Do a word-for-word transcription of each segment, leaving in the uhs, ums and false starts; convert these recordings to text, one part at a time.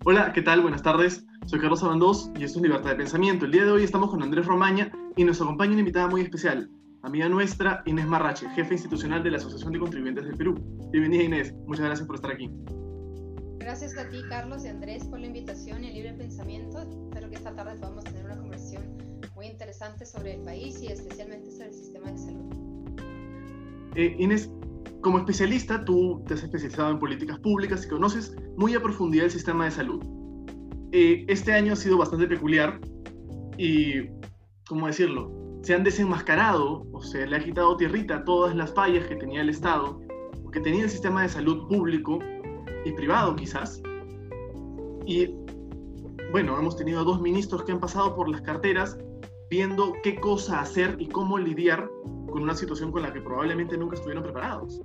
Hola, ¿qué tal? Buenas tardes. Soy Carlos Abandós y esto es Libertad de Pensamiento. El día de hoy estamos con Andrés Romaña y nos acompaña una invitada muy especial, amiga nuestra, Inés Marrache, jefe institucional de la Asociación de Contribuyentes del Perú. Bienvenida, Inés. Muchas gracias por estar aquí. Gracias a ti, Carlos y Andrés, por la invitación y el libre pensamiento. Espero que esta tarde podamos tener una conversación muy interesante sobre el país y especialmente sobre el sistema de salud. Eh, Inés, como especialista, tú te has especializado en políticas públicas y conoces muy a profundidad el sistema de salud. Eh, este año ha sido bastante peculiar y, ¿cómo decirlo? Se han desenmascarado o se le ha quitado tierrita a todas las fallas que tenía el Estado o que tenía el sistema de salud público y privado quizás. Y bueno, hemos tenido a dos ministros que han pasado por las carteras viendo qué cosa hacer y cómo lidiar con una situación con la que probablemente nunca estuvieron preparados.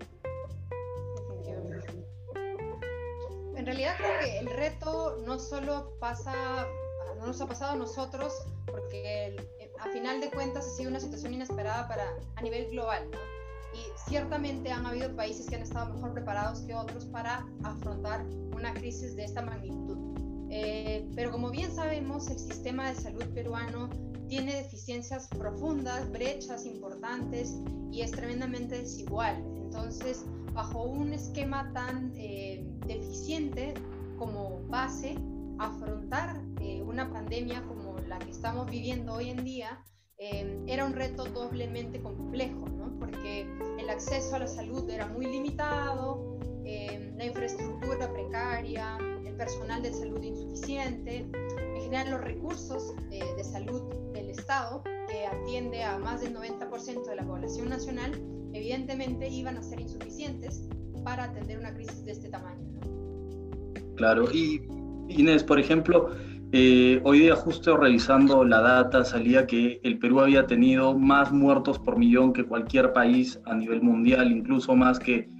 En realidad creo que el reto no solo pasa, no nos ha pasado a nosotros, porque el, a final de cuentas ha sido una situación inesperada para, a nivel global, ¿no? Y ciertamente han habido países que han estado mejor preparados que otros para afrontar una crisis de esta magnitud. Eh, pero como bien sabemos, el sistema de salud peruano tiene deficiencias profundas, brechas importantes y es tremendamente desigual. Entonces, bajo un esquema tan eh, deficiente como base, afrontar eh, una pandemia como la que estamos viviendo hoy en día eh, era un reto doblemente complejo, ¿no? Porque el acceso a la salud era muy limitado, eh, la infraestructura precaria, el personal de salud insuficiente, en general los recursos eh, de salud del Estado, que atiende a más del noventa por ciento de la población nacional, evidentemente iban a ser insuficientes para atender una crisis de este tamaño, ¿no? Claro, y Inés, por ejemplo, eh, hoy día justo revisando la data salía que el Perú había tenido más muertos por millón que cualquier país a nivel mundial, incluso más que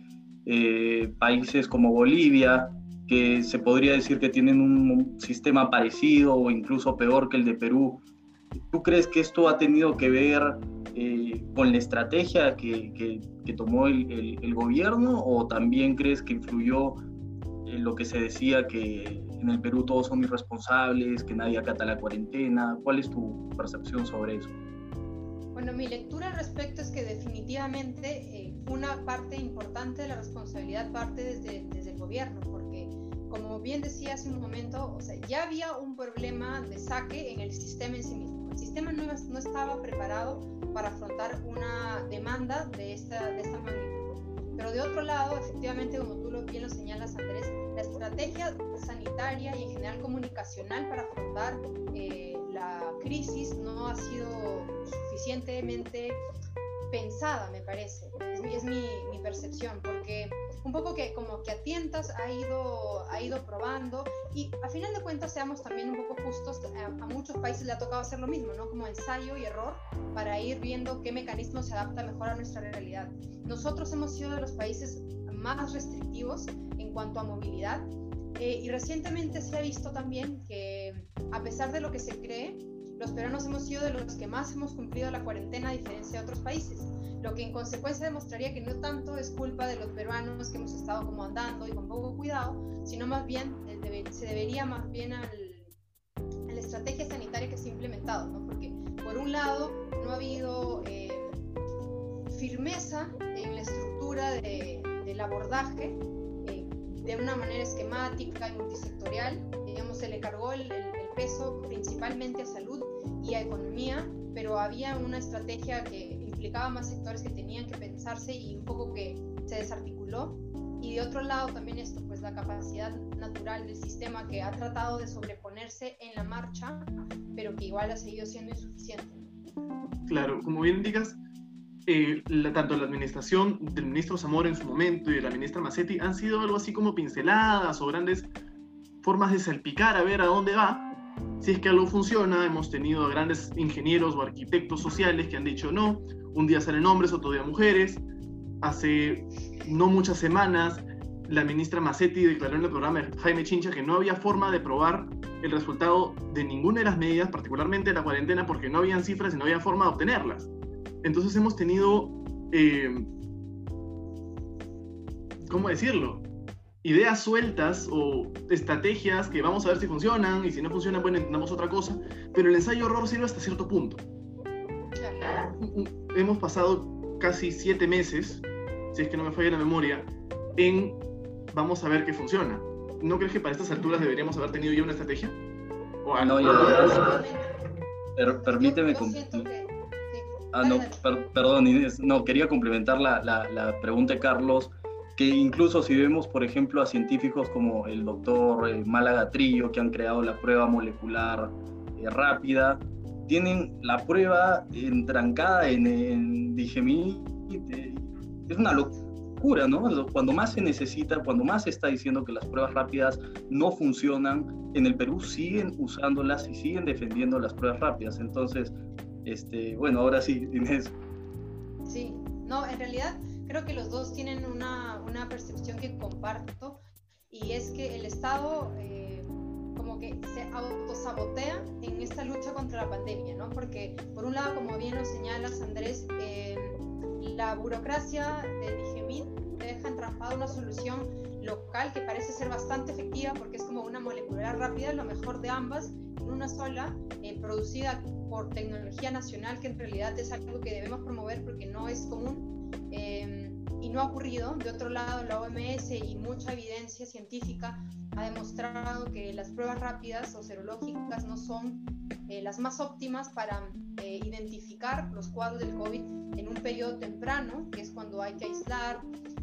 eh, países como Bolivia, que se podría decir que tienen un sistema parecido o incluso peor que el de Perú. ¿Tú crees que esto ha tenido que ver eh, con la estrategia que, que, que tomó el, el, el gobierno, o también crees que influyó en lo que se decía que en el Perú todos son irresponsables, que nadie acata la cuarentena? ¿Cuál es tu percepción sobre eso? Bueno, mi lectura al respecto es que definitivamente eh, una parte importante de la responsabilidad parte desde, desde el gobierno, porque como bien decía hace un momento, o sea, ya había un problema de saque en el sistema en sí mismo. El sistema no, no estaba preparado para afrontar una demanda de esta, de esta magnitud. Pero de otro lado, efectivamente, como tú lo, bien lo señalas, Andrés, la estrategia sanitaria y en general comunicacional para afrontar eh, la crisis no ha sido suficientemente pensada, me parece. Es, es mi, mi percepción, porque un poco que como que a tientas ha ido, ha ido probando, y a final de cuentas, seamos también un poco justos, a, a muchos países le ha tocado hacer lo mismo, ¿no? Como ensayo y error para ir viendo qué mecanismo se adapta mejor a nuestra realidad. Nosotros hemos sido de los países más restrictivos en cuanto a movilidad, eh, y recientemente se ha visto también que, a pesar de lo que se cree, los peruanos hemos sido de los que más hemos cumplido la cuarentena a diferencia de otros países, lo que en consecuencia demostraría que no tanto es culpa de los peruanos que hemos estado como andando y con poco cuidado, sino más bien debe, se debería más bien al, a la estrategia sanitaria que se ha implementado, ¿no? Porque por un lado no ha habido eh, firmeza en la estructura de, del abordaje eh, de una manera esquemática y multisectorial. Digamos, se le cargó el, el, el peso principalmente a salud y a economía, pero había una estrategia que implicaba más sectores que tenían que pensarse y un poco que se desarticuló. Y de otro lado también esto, pues la capacidad natural del sistema, que ha tratado de sobreponerse en la marcha, pero que igual ha seguido siendo insuficiente. Claro, como bien indicas, eh, la, tanto la administración del ministro Zamora en su momento y de la ministra Massetti han sido algo así como pinceladas o grandes formas de salpicar a ver a dónde va. Si es que algo funciona, hemos tenido a grandes ingenieros o arquitectos sociales que han dicho no, un día salen hombres, otro día mujeres. Hace no muchas semanas, la ministra Massetti declaró en el programa de Jaime Chincha que no había forma de probar el resultado de ninguna de las medidas, particularmente la cuarentena, porque no habían cifras y no había forma de obtenerlas. Entonces hemos tenido, eh, ¿cómo decirlo? ideas sueltas o estrategias que vamos a ver si funcionan, y si no funcionan, bueno, intentamos otra cosa, pero el ensayo error sirve hasta cierto punto. Hemos pasado casi siete meses, si es que no me falla la memoria, en vamos a ver qué funciona. ¿No crees que para estas alturas deberíamos haber tenido ya una estrategia? ¿O algo? No, ya, per, permíteme... Yo, yo siento que... sí. Ah, no, per, perdón Inés, no, quería complementar la, la, la pregunta de Carlos, que incluso si vemos, por ejemplo, a científicos como el doctor eh, Málaga Trillo, que han creado la prueba molecular eh, rápida, tienen la prueba entrancada en, en Digemini, eh, es una locura, ¿no? Cuando más se necesita, cuando más se está diciendo que las pruebas rápidas no funcionan, en el Perú siguen usándolas y siguen defendiendo las pruebas rápidas. Entonces, este, bueno, ahora sí, Inés. Sí, no, en realidad creo que los dos tienen una, una percepción que comparto, y es que el Estado eh, como que se autosabotea en esta lucha contra la pandemia, ¿no? Porque por un lado, como bien lo señalas, Andrés, eh, la burocracia de Digemid deja entrampada una solución local que parece ser bastante efectiva, porque es como una molecular rápida, lo mejor de ambas, en una sola, eh, producida por tecnología nacional, que en realidad es algo que debemos promover porque no es común eh, y no ha ocurrido. De otro lado, la O M S y mucha evidencia científica ha demostrado que las pruebas rápidas o serológicas no son eh, las más óptimas para eh, identificar los cuadros del COVID en un periodo temprano, que es cuando hay que aislar.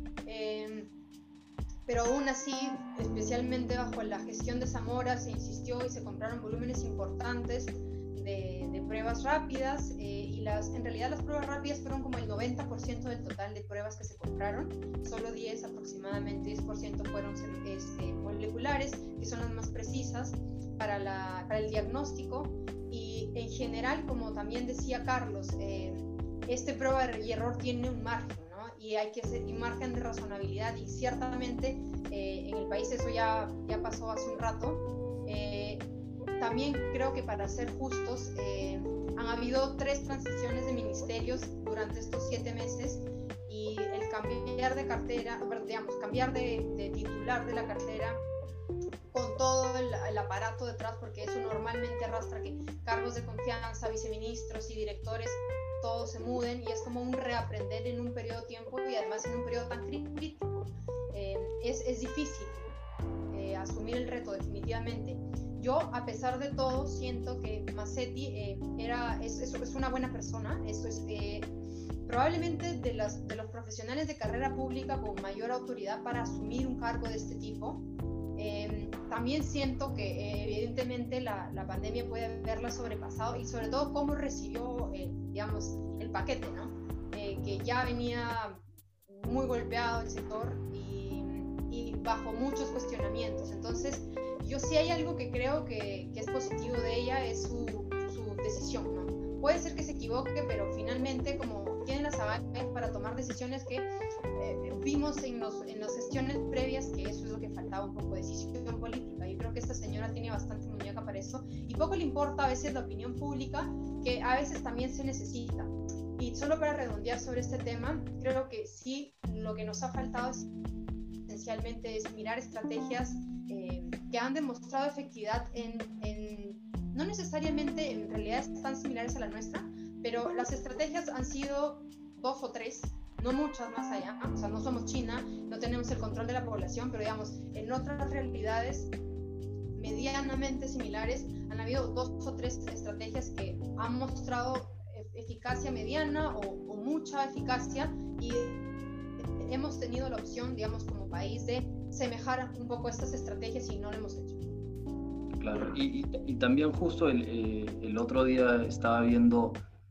Eh, pero aún así, especialmente bajo la gestión de Zamora, se insistió y se compraron volúmenes importantes de, de pruebas rápidas, eh, y las, en realidad las pruebas rápidas fueron como el noventa por ciento del total de pruebas que se compraron, solo diez, aproximadamente diez por ciento fueron este, moleculares, que son las más precisas para, la, para el diagnóstico. Y en general, como también decía Carlos, eh, este prueba y error tiene un margen, ¿no? Y hay que hacer un margen de razonabilidad, y ciertamente eh, en el país eso ya, ya pasó hace un rato. Eh, también creo que, para ser justos, eh, han habido tres transiciones de ministerios durante estos siete meses, y el cambiar de cartera, digamos, cambiar de, de titular de la cartera con todo el, el aparato detrás, porque eso normalmente arrastra que cargos de confianza, viceministros y directores, todos se muden, y es como un reaprender en un periodo de tiempo, y además en un periodo tan crítico. Eh, es, es difícil eh, asumir el reto, definitivamente. Yo, a pesar de todo, siento que Masetti eh, era, es, es, es una buena persona. Eso es eh, probablemente de, las, de los profesionales de carrera pública con mayor autoridad para asumir un cargo de este tipo. Eh, también siento que eh, evidentemente la, la pandemia puede haberla sobrepasado, y sobre todo cómo recibió eh, digamos, el paquete, ¿no? Eh, que ya venía muy golpeado el sector, y, y bajo muchos cuestionamientos. Entonces, yo sí hay algo que creo que, que es positivo de ella, es su, su decisión, ¿no? Puede ser que se equivoque, pero finalmente, como tiene las agallas para tomar decisiones que eh, vimos en, los, en las gestiones previas, que eso es lo que faltaba, un poco de decisión política. Yo creo que esta señora tiene bastante muñeca para eso, y poco le importa a veces la opinión pública, que a veces también se necesita. Y solo para redondear sobre este tema, creo que sí, lo que nos ha faltado es, esencialmente, es mirar estrategias eh, que han demostrado efectividad en, en, no necesariamente en realidad están similares a la nuestra, pero las estrategias han sido dos o tres, no muchas más allá. O sea, no somos China, no tenemos el control de la población, pero digamos, en otras realidades medianamente similares han habido dos o tres estrategias que han mostrado eficacia mediana o, o mucha eficacia, y hemos tenido la opción, digamos, como país, de semejar un poco estas estrategias, y no lo hemos hecho. Claro, y, y, y también justo el, eh, el otro día estaba viendo,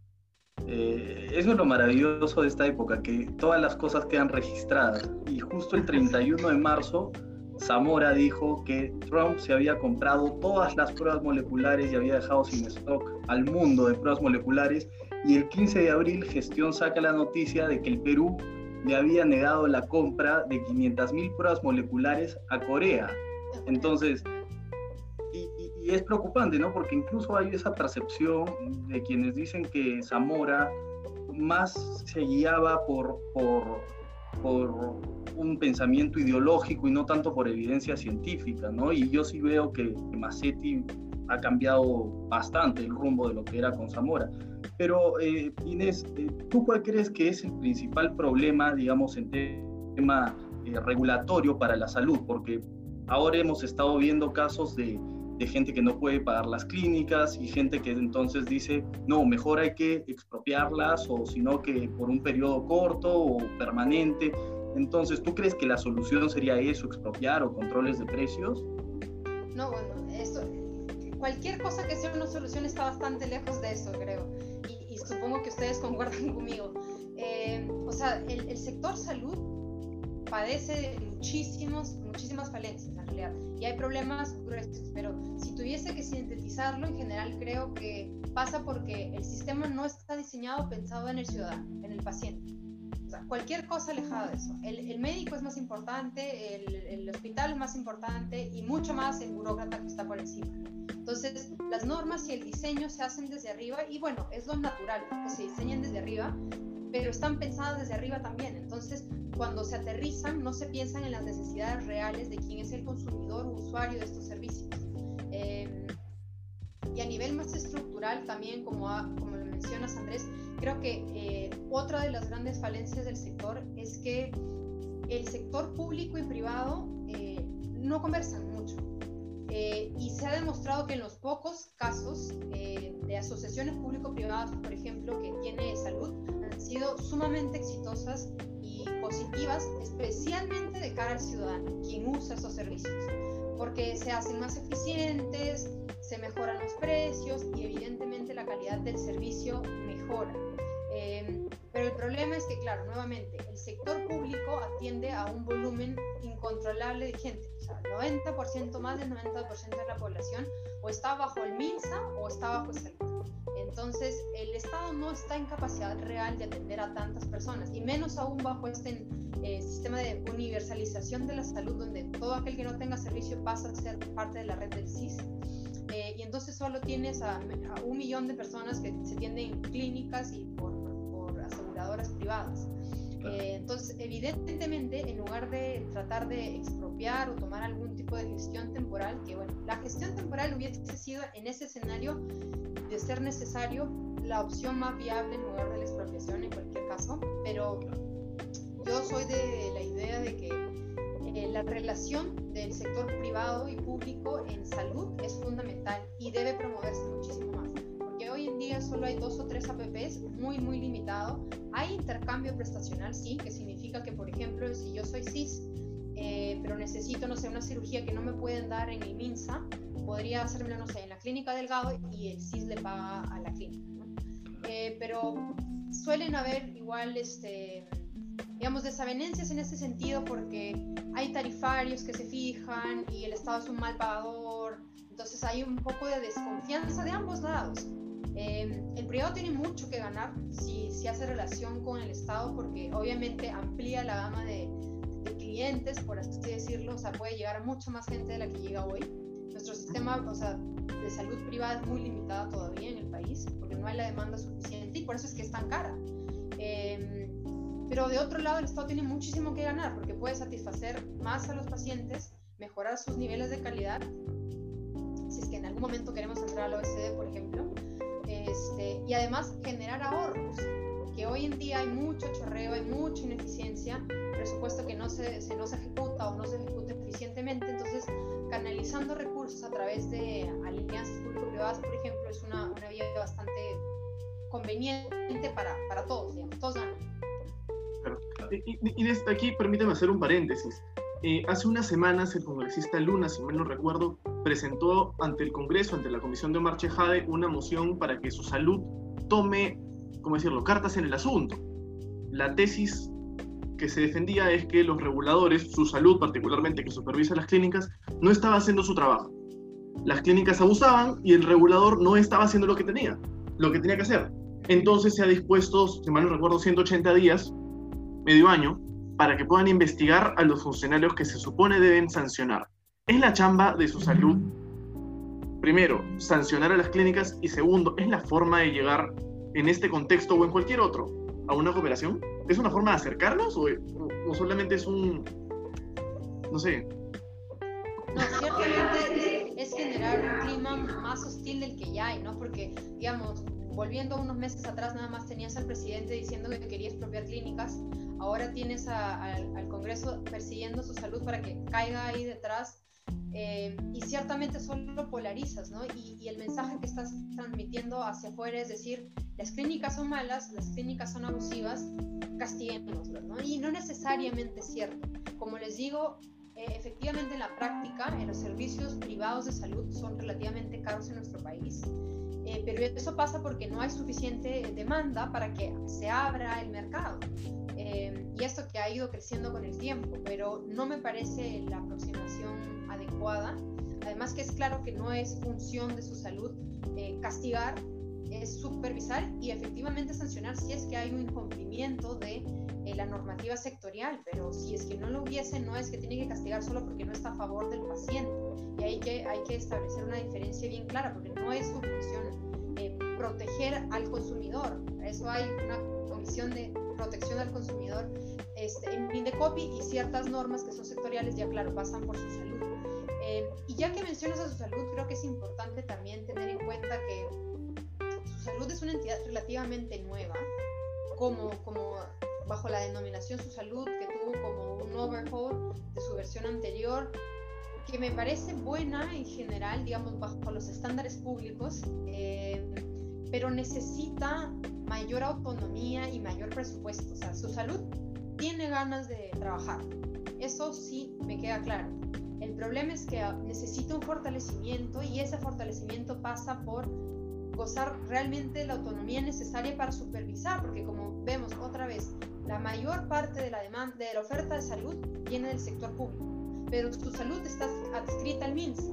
eh, eso es lo maravilloso de esta época, que todas las cosas quedan registradas, y justo el treinta y uno de marzo Zamora dijo que Trump se había comprado todas las pruebas moleculares y había dejado sin stock al mundo de pruebas moleculares, y el quince de abril Gestión saca la noticia de que el Perú le había negado la compra de quinientas mil pruebas moleculares a Corea. Entonces, y, y, y es preocupante, ¿no? Porque incluso hay esa percepción de quienes dicen que Zamora más se guiaba por, por, por un pensamiento ideológico y no tanto por evidencia científica, ¿no? Y yo sí veo que, que Masetti ha cambiado bastante el rumbo de lo que era con Zamora. Pero, eh, Inés, eh, ¿tú cuál crees que es el principal problema, digamos, en tema eh, regulatorio para la salud? Porque ahora hemos estado viendo casos de, de gente que no puede pagar las clínicas y gente que entonces dice, no, mejor hay que expropiarlas o sino que por un periodo corto o permanente. Entonces, ¿tú crees que la solución sería eso, expropiar o controles de precios? No, bueno, esto, cualquier cosa que sea una solución está bastante lejos de eso, creo. Y, y supongo que ustedes concuerdan conmigo. Eh, o sea, el, el sector salud padece de muchísimos, muchísimas falencias en realidad, y hay problemas gruesos, pero si tuviese que sintetizarlo, en general creo que pasa porque el sistema no está diseñado pensado en el ciudadano, en el paciente. O sea, cualquier cosa alejada de eso. El, el médico es más importante, el, el hospital es más importante y mucho más el burócrata que está por encima. Entonces, las normas y el diseño se hacen desde arriba y bueno, es lo natural, que se diseñen desde arriba, pero están pensadas desde arriba también. Entonces, cuando se aterrizan, no se piensan en las necesidades reales de quién es el consumidor o usuario de estos servicios. Eh, y a nivel más estructural también, como, ha, como lo mencionas, Andrés, creo que eh, otra de las grandes falencias del sector es que el sector público y privado eh, no conversan mucho. Eh, y se ha demostrado que en los pocos casos eh, de asociaciones público-privadas, por ejemplo, que tiene salud, han sido sumamente exitosas y positivas, especialmente de cara al ciudadano, quien usa esos servicios, porque se hacen más eficientes, se mejoran los precios y evidentemente la calidad del servicio mejora. Eh, pero el problema es que, claro, nuevamente, el sector público atiende a un volumen incontrolable de gente. O sea, el noventa por ciento, más del noventa por ciento de la población o está bajo el MINSA o está bajo salud. Entonces, el Estado no está en capacidad real de atender a tantas personas, y menos aún bajo este eh, sistema de universalización de la salud, donde todo aquel que no tenga servicio pasa a ser parte de la red del S I S. Eh, y entonces solo tienes a, a un millón de personas que se atienden en clínicas y por, por aseguradoras privadas. Eh, entonces, evidentemente, en lugar de tratar de expropiar o tomar algún tipo de gestión temporal, que bueno, la gestión temporal hubiese sido en ese escenario, de ser necesario, la opción más viable en lugar de la expropiación en cualquier caso, pero yo soy de la idea de que eh, la relación del sector privado y público en salud es fundamental y debe promoverse muchísimo más, porque hoy en día solo hay dos o tres A P Ps, muy muy limitado. Hay intercambio prestacional, sí, que significa que, por ejemplo, si yo soy C I S, eh, pero necesito, no sé, una cirugía que no me pueden dar en el MINSA, podría hacérmelo, no sé, en la clínica Delgado y el C I S le paga a la clínica, ¿no? Eh, pero suelen haber igual, este, digamos, desavenencias en ese sentido, porque hay tarifarios que se fijan y el Estado es un mal pagador, entonces hay un poco de desconfianza de ambos lados. Eh, el privado tiene mucho que ganar si, si hace relación con el Estado, porque obviamente amplía la gama de, de clientes, por así decirlo, o sea, puede llegar a mucha más gente de la que llega hoy. Nuestro sistema, o sea, de salud privada es muy limitada todavía en el país, porque no hay la demanda suficiente y por eso es que es tan cara. Eh, pero de otro lado, el Estado tiene muchísimo que ganar, porque puede satisfacer más a los pacientes, mejorar sus niveles de calidad, si es que en algún momento queremos entrar a la O E C D, por ejemplo, este, y además generar ahorros, que hoy en día hay mucho chorreo, hay mucha ineficiencia, presupuesto que no se, se, no se ejecuta o no se ejecuta eficientemente. Entonces, canalizando recursos a través de alianzas público-privadas, por ejemplo, es una, una vía bastante conveniente para, para todos, digamos, todos ganan. Claro. Y, y desde aquí, permíteme hacer un paréntesis. Eh, hace unas semanas el congresista Luna, si mal no recuerdo, presentó ante el Congreso, ante la Comisión de Omar Chejade, una moción para que su salud tome, ¿cómo decirlo?, cartas en el asunto. La tesis que se defendía es que los reguladores, su salud particularmente, que supervisa las clínicas, no estaba haciendo su trabajo. Las clínicas abusaban y el regulador no estaba haciendo lo que tenía, lo que tenía que hacer. Entonces se ha dispuesto, si mal no recuerdo, ciento ochenta días, medio año, para que puedan investigar a los funcionarios que se supone deben sancionar. ¿Es la chamba de su salud, primero, sancionar a las clínicas, y segundo, es la forma de llegar en este contexto o en cualquier otro a una cooperación? ¿Es una forma de acercarnos o, no solamente es un, no sé. No, ciertamente es, es generar un clima más hostil del que ya hay, ¿no? Porque, digamos, volviendo unos meses atrás, nada más tenías al presidente diciendo que quería expropiar clínicas, ahora tienes a, a, al Congreso persiguiendo su salud para que caiga ahí detrás, eh, y ciertamente solo polarizas, ¿no? Y, y el mensaje que estás transmitiendo hacia afuera es decir, las clínicas son malas, las clínicas son abusivas, castiguémoslas, ¿no? Y no necesariamente es cierto. Como les digo, eh, efectivamente en la práctica, en los servicios privados de salud son relativamente caros en nuestro país. Eh, pero eso pasa porque no hay suficiente demanda para que se abra el mercado. Eh, y esto que ha ido creciendo con el tiempo, pero no me parece la aproximación adecuada. Además que es claro que no es función de su salud eh, castigar, es supervisar y efectivamente sancionar si es que hay un incumplimiento de eh, la normativa sectorial, pero si es que no lo hubiese, no es que tiene que castigar solo porque no está a favor del paciente. Y hay que, hay que establecer una diferencia bien clara, porque no es su función eh, proteger al consumidor. Para eso hay una comisión de protección al consumidor este, en Indecopi, y ciertas normas que son sectoriales ya claro pasan por su salud. Eh, y ya que mencionas a su salud, creo que es importante también tener en cuenta que su salud es una entidad relativamente nueva, como, como bajo la denominación Su Salud, que tuvo como un overhaul de su versión anterior, que me parece buena en general, digamos, bajo los estándares públicos, eh, pero necesita mayor autonomía y mayor presupuesto. O sea, Su Salud tiene ganas de trabajar, eso sí me queda claro. El problema es que necesita un fortalecimiento, y ese fortalecimiento pasa por gozar realmente de la autonomía necesaria para supervisar, porque como vemos otra vez, la mayor parte de la demanda, de la oferta de salud viene del sector público, pero Su Salud está adscrita al MINSA.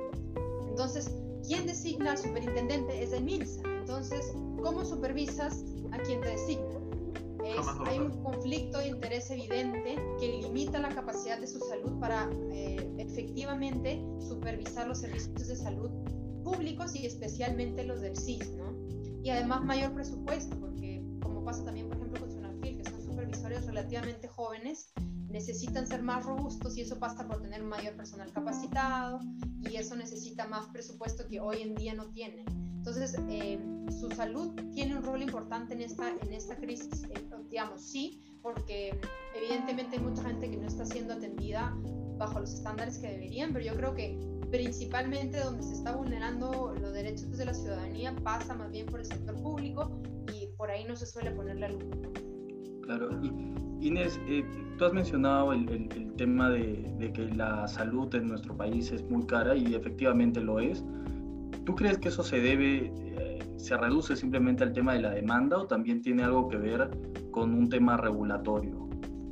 Entonces, ¿quién designa al superintendente? Es el MINSA. Entonces, ¿cómo supervisas a quien te designa? Es, hay un conflicto de interés evidente que limita la capacidad de Su Salud para eh, efectivamente supervisar los servicios de salud públicos y especialmente los del S I S, ¿no? Y además mayor presupuesto, porque como pasa también, por ejemplo, con SUNAFIL, que son supervisores relativamente jóvenes, necesitan ser más robustos, y eso pasa por tener mayor personal capacitado, y eso necesita más presupuesto que hoy en día no tienen. Entonces, eh, Su Salud tiene un rol importante en esta, en esta crisis, eh, digamos, sí, porque evidentemente hay mucha gente que no está siendo atendida bajo los estándares que deberían, pero yo creo que principalmente donde se está vulnerando los derechos de la ciudadanía pasa más bien por el sector público, y por ahí no se suele poner la lupa. Claro, y Inés, eh, tú has mencionado el, el, el tema de, de que la salud en nuestro país es muy cara, y efectivamente lo es. ¿Tú crees que eso se debe, eh, se reduce simplemente al tema de la demanda, o también tiene algo que ver con un tema regulatorio?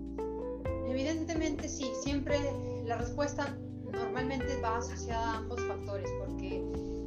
Evidentemente sí, siempre la respuesta normalmente va asociada a ambos factores, porque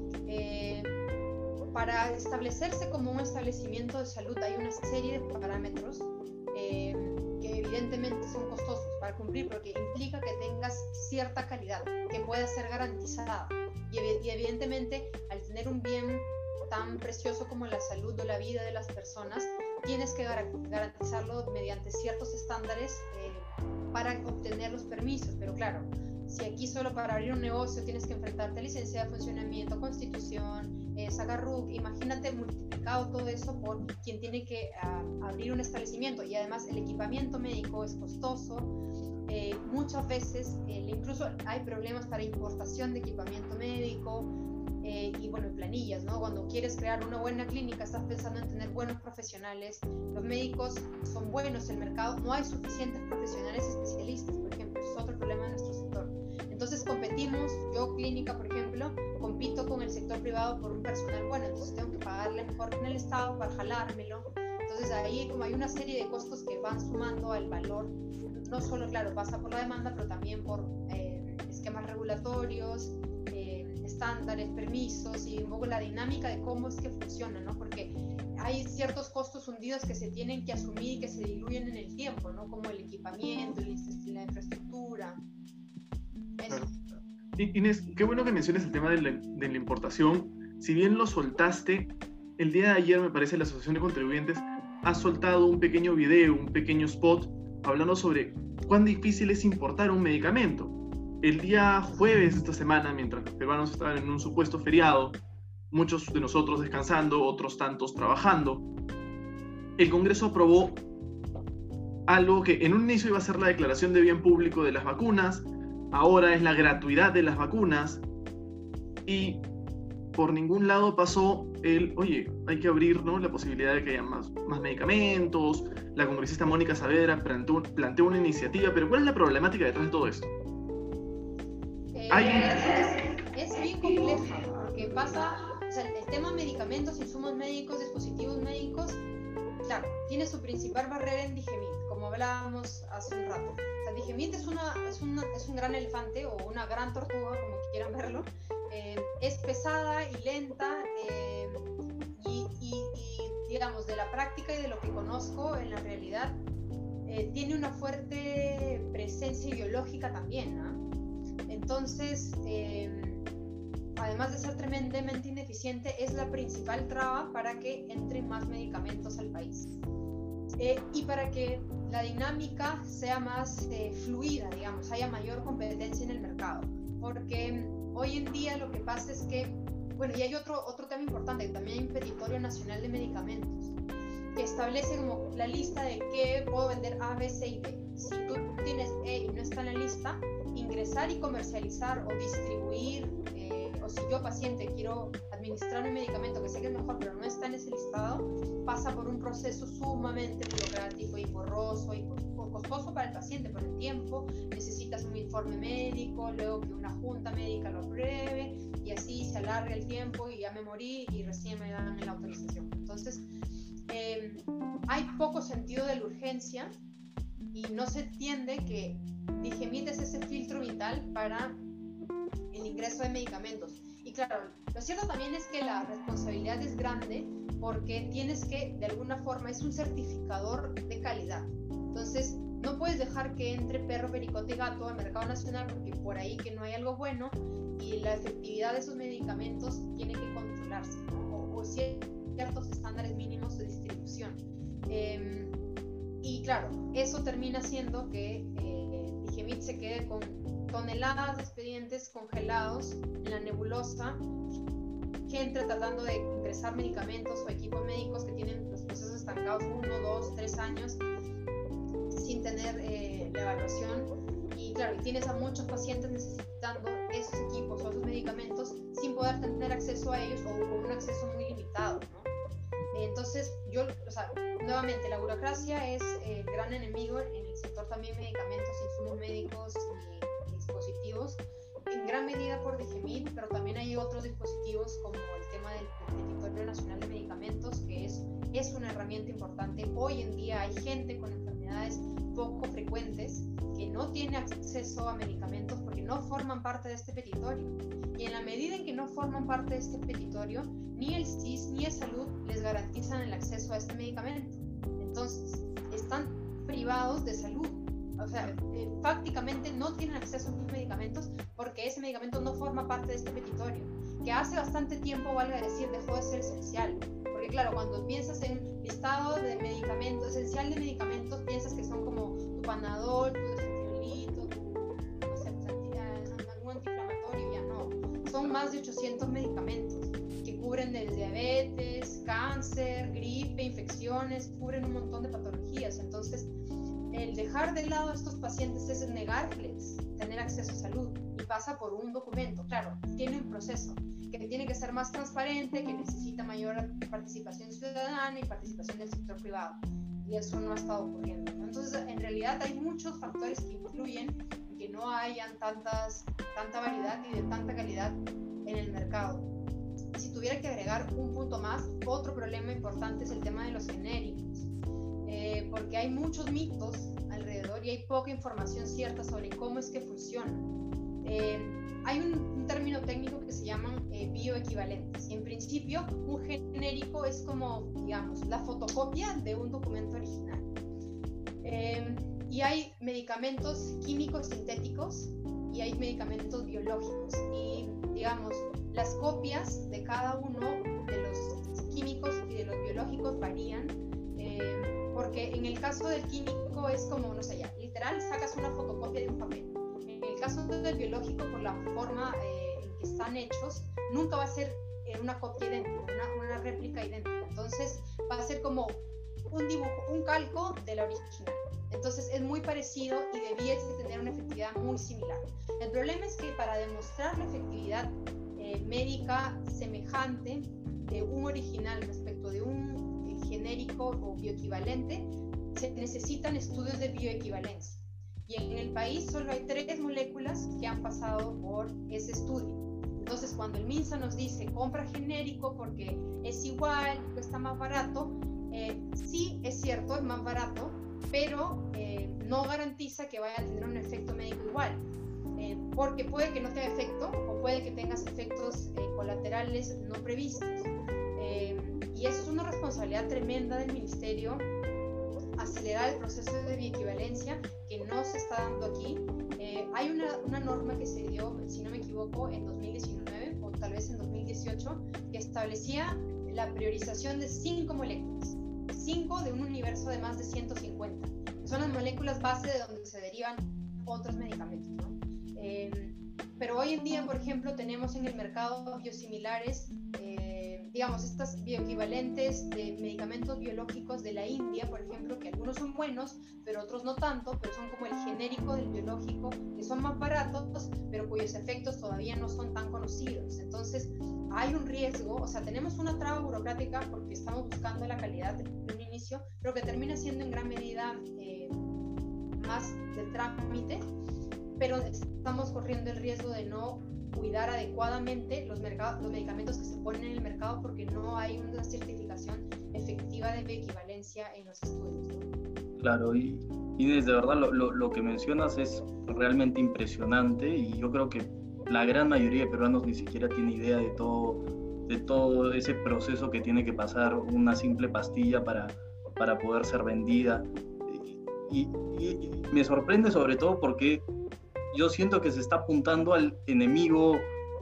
eh, para establecerse como un establecimiento de salud hay una serie de parámetros eh, que evidentemente son costosos para cumplir, porque implica que tengas cierta calidad que pueda ser garantizada, y, y evidentemente al tener un bien tan precioso como la salud o la vida de las personas, tienes que garantizarlo mediante ciertos estándares eh, para obtener los permisos. Pero claro, si aquí solo para abrir un negocio tienes que enfrentarte a licencia de funcionamiento, constitución, eh, SAGARRUC, imagínate multiplicado todo eso por quien tiene que uh, abrir un establecimiento, y además el equipamiento médico es costoso. Eh, muchas veces eh, incluso hay problemas para importación de equipamiento médico, eh, y bueno, planillas, ¿no? Cuando quieres crear una buena clínica estás pensando en tener buenos profesionales, los médicos son buenos, el mercado no hay suficientes profesionales especialistas, por ejemplo, es otro problema de nuestro sector. Entonces competimos, yo clínica por ejemplo, compito con el sector privado por un personal bueno, entonces tengo que pagarle mejor que en el Estado para jalármelo. Entonces ahí como hay una serie de costos que van sumando al valor, no solo claro pasa por la demanda, pero también por eh, esquemas regulatorios, eh, estándares, permisos, y un poco la dinámica de cómo es que funciona, ¿no? Porque hay ciertos costos hundidos que se tienen que asumir y que se diluyen en el tiempo, ¿no? Como el equipamiento, la infraestructura. Eso. Inés, qué bueno que menciones el tema de la, de la importación. Si bien lo soltaste, el día de ayer me parece la Asociación de Contribuyentes ha soltado un pequeño video, un pequeño spot hablando sobre cuán difícil es importar un medicamento. El día jueves de esta semana, mientras los peruanos estaban en un supuesto feriado, muchos de nosotros descansando, otros tantos trabajando, el Congreso aprobó algo que en un inicio iba a ser la declaración de bien público de las vacunas, ahora es la gratuidad de las vacunas, y por ningún lado pasó el, oye, hay que abrir, ¿no?, la posibilidad de que haya más, más medicamentos. La congresista Mónica Saavedra planteó, planteó una iniciativa, pero ¿cuál es la problemática detrás de todo esto? Eh, hay... es, es bien compleja, porque pasa, o sea, el tema medicamentos, insumos médicos, dispositivos médicos, claro, tiene su principal barrera en Digemit, como hablábamos hace un rato. O sea, Digemit es, una, es, una, es un gran elefante o una gran tortuga, como quieran verlo. Eh, es pesada y lenta, eh, y, y, y digamos, de la práctica y de lo que conozco en la realidad, eh, tiene una fuerte presencia ideológica también, ¿no? Entonces, eh, además de ser tremendamente ineficiente, es la principal traba para que entren más medicamentos al país. Eh, y para que la dinámica sea más eh, fluida, digamos, haya mayor competencia en el mercado. Porque hoy en día lo que pasa es que, bueno, y hay otro, otro tema importante, que también hay un petitorio nacional de medicamentos, que establece como la lista de qué puedo vender A, B, C y D. Si tú tienes E y no está en la lista, ingresar y comercializar o distribuir, eh, o si yo paciente quiero administrar un medicamento que sé que es mejor pero no está en ese listado, pasa por un proceso sumamente burocrático y borroso y costoso para el paciente por el tiempo. Necesitas un informe médico, luego que una junta médica lo apruebe y así se alarga el tiempo y ya me morí y recién me dan la autorización. Entonces eh, hay poco sentido de la urgencia y no se entiende que Digemit es ese filtro vital para el ingreso de medicamentos. Y claro, lo cierto también es que la responsabilidad es grande porque tienes que, de alguna forma, es un certificador de calidad. Entonces, no puedes dejar que entre perro, pericote y gato al mercado nacional porque por ahí que no hay algo bueno y la efectividad de esos medicamentos tiene que controlarse, ¿no? o, o ciertos estándares mínimos de distribución. Eh, y claro, eso termina haciendo que eh, Digemit se quede con toneladas de expedientes congelados en la nebulosa, gente tratando de ingresar medicamentos o equipos médicos que tienen los procesos estancados uno, dos, tres años sin tener eh, la evaluación. Y claro, y tienes a muchos pacientes necesitando esos equipos o esos medicamentos sin poder tener acceso a ellos o con un acceso muy limitado, ¿no? Entonces, yo, o sea, nuevamente, la burocracia es el gran enemigo en el sector también medicamentos, insumos médicos y, y dispositivos, en gran medida por Digemit, pero también hay otros dispositivos como el tema del, del Petitorio Nacional de Medicamentos, que es, es una herramienta importante. Hoy en día hay gente con enfermedades poco frecuentes que no tiene acceso a medicamentos porque no forman parte de este petitorio. Y en la medida en que no forman parte de este petitorio, ni el S I S ni el Salud les garantizan el acceso a este medicamento. Entonces, están privados de salud. O sea, eh, prácticamente no tienen acceso a estos medicamentos porque ese medicamento no forma parte de este petitorio, que hace bastante tiempo, valga decir, dejó de ser esencial. Porque claro, cuando piensas en listado de medicamentos, esencial de medicamentos, piensas que son como tu Panadol, tu desenfriolito, tu, no sé, pues, algún antiinflamatorio, ya no. Son más de ochocientos medicamentos que cubren desde diabetes, cáncer, gripe, infecciones, cubren un montón de patologías. Entonces, el dejar de lado a estos pacientes es negarles tener acceso a salud y pasa por un documento, claro, tiene un proceso que tiene que ser más transparente, que necesita mayor participación ciudadana y participación del sector privado, y eso no ha estado ocurriendo, ¿no? Entonces, en realidad hay muchos factores que influyen en que no hayan tantas, tanta variedad y de tanta calidad en el mercado. Si tuviera que agregar un punto más, otro problema importante es el tema de los genéricos. Eh, porque hay muchos mitos alrededor y hay poca información cierta sobre cómo es que funcionan. Eh, hay un, un término técnico que se llaman eh, bioequivalentes. En principio, un genérico es como, digamos, la fotocopia de un documento original. Eh, y hay medicamentos químicos sintéticos y hay medicamentos biológicos. Y, digamos, las copias de cada uno de los químicos y de los biológicos varían. Eh, porque en el caso del químico es como, no sé, ya, literal, sacas una fotocopia de un papel. En el caso del biológico, por la forma eh, en que están hechos, nunca va a ser eh, una copia idéntica, una, una réplica idéntica. Entonces, va a ser como un dibujo, un calco de la original. Entonces, es muy parecido y debiese tener una efectividad muy similar. El problema es que para demostrar la efectividad eh, médica semejante de un original respecto de un eh, genérico o bioequivalente, se necesitan estudios de bioequivalencia. Y en el país solo hay tres moléculas que han pasado por ese estudio. Entonces, cuando el MINSA nos dice compra genérico porque es igual, cuesta más barato, eh, sí es cierto, es más barato, pero eh, no garantiza que vaya a tener un efecto médico igual. Eh, porque puede que no tenga efecto o puede que tengas efectos eh, colaterales no previstos. Eh, y eso es una responsabilidad tremenda del Ministerio, acelerar el proceso de bioequivalencia que no se está dando aquí. Eh, hay una, una norma que se dio, si no me equivoco, en dos mil diecinueve o tal vez en dos mil dieciocho, que establecía la priorización de cinco moléculas, cinco de un universo de más de ciento cincuenta, que son las moléculas base de donde se derivan otros medicamentos, ¿no? Eh, pero hoy en día, por ejemplo, tenemos en el mercado biosimilares, eh, digamos, estas bioequivalentes de medicamentos biológicos de la India, por ejemplo, que algunos son buenos, pero otros no tanto, pero son como el genérico del biológico, que son más baratos, pero cuyos efectos todavía no son tan conocidos. Entonces, hay un riesgo, o sea, tenemos una traba burocrática porque estamos buscando la calidad de un inicio, pero que termina siendo en gran medida eh, más de trámite, pero estamos corriendo el riesgo de no cuidar adecuadamente los, mercados, los medicamentos que se ponen en el mercado porque no hay una certificación efectiva de bioequivalencia en los estudios, ¿no? Claro, y Inés, de verdad lo, lo, lo que mencionas es realmente impresionante y yo creo que la gran mayoría de peruanos ni siquiera tiene idea de todo, de todo ese proceso que tiene que pasar una simple pastilla para, para poder ser vendida. Y, y, y me sorprende sobre todo porque yo siento que se está apuntando al enemigo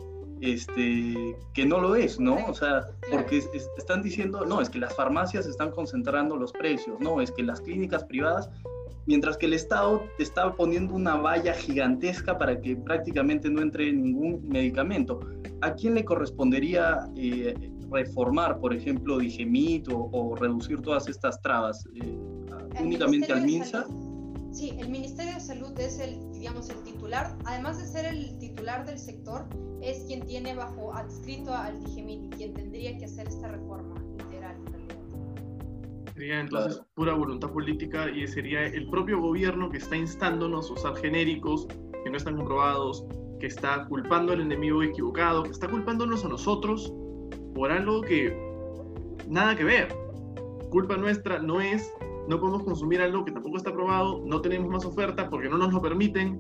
este, que no lo es, ¿no? O sea, porque es, es, están diciendo, no, es que las farmacias están concentrando los precios, no, es que las clínicas privadas, mientras que el Estado te está poniendo una valla gigantesca para que prácticamente no entre ningún medicamento. ¿A quién le correspondería eh, reformar, por ejemplo, Digemit o, o reducir todas estas trabas? Eh, ¿Únicamente al MINSA? Sí, el Ministerio de Salud es el, digamos, el titular, además de ser el titular del sector, es quien tiene bajo adscrito al Digemit y quien tendría que hacer esta reforma integral en realidad. Sería entonces pura voluntad política y sería el propio gobierno que está instándonos a usar genéricos que no están comprobados, que está culpando al enemigo equivocado, que está culpándonos a nosotros por algo que nada que ver. Culpa nuestra no es, no podemos consumir algo que tampoco está probado, no tenemos más oferta porque no nos lo permiten.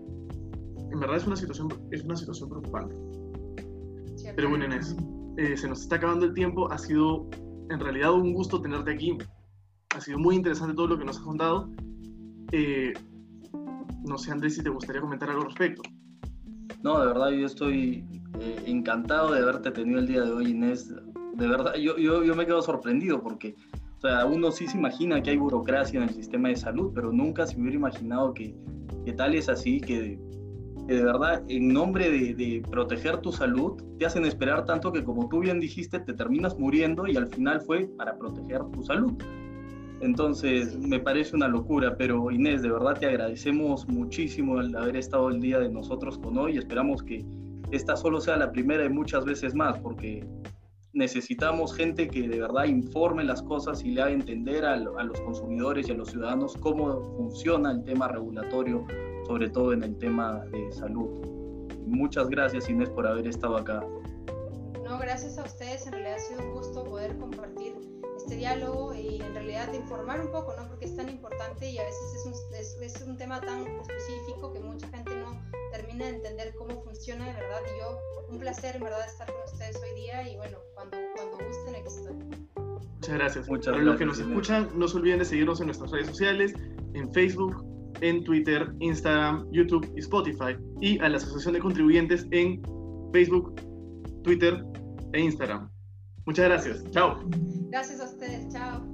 En verdad es una situación, es una situación preocupante. Cierto. Pero bueno, Inés, eh, se nos está acabando el tiempo. Ha sido en realidad un gusto tenerte aquí. Ha sido muy interesante todo lo que nos has contado. Eh, no sé, Andrés, si te gustaría comentar algo al respecto. No, de verdad, yo estoy eh, encantado de haberte tenido el día de hoy, Inés. De verdad, yo, yo, yo me quedo sorprendido porque, o sea, uno sí se imagina que hay burocracia en el sistema de salud, pero nunca se hubiera imaginado que, que tal es así, que, que de verdad, en nombre de, de proteger tu salud, te hacen esperar tanto que, como tú bien dijiste, te terminas muriendo y al final fue para proteger tu salud. Entonces, me parece una locura, pero Inés, de verdad te agradecemos muchísimo el haber estado el día de nosotros con hoy. Esperamos que esta solo sea la primera y muchas veces más, porque necesitamos gente que de verdad informe las cosas y le haga entender a, a los consumidores y a los ciudadanos cómo funciona el tema regulatorio, sobre todo en el tema de salud. Muchas gracias, Inés, por haber estado acá. No, gracias a ustedes. En realidad ha sido un gusto poder compartir este diálogo y en realidad informar un poco, ¿no? Porque es tan importante y a veces es un, es, es un tema tan específico que mucha gente no termina de entender cómo funciona de verdad. Y yo, un placer en verdad estar con ustedes hoy día y bueno, cuando, cuando gusten aquí estoy. Muchas gracias. Muchas Para gracias, los que nos Inés. escuchan, no se olviden de seguirnos en nuestras redes sociales, en Facebook, en Twitter, Instagram, YouTube y Spotify, y a la Asociación de Contribuyentes en Facebook, Twitter e Instagram. Muchas gracias. Chao. Gracias a ustedes. Chao.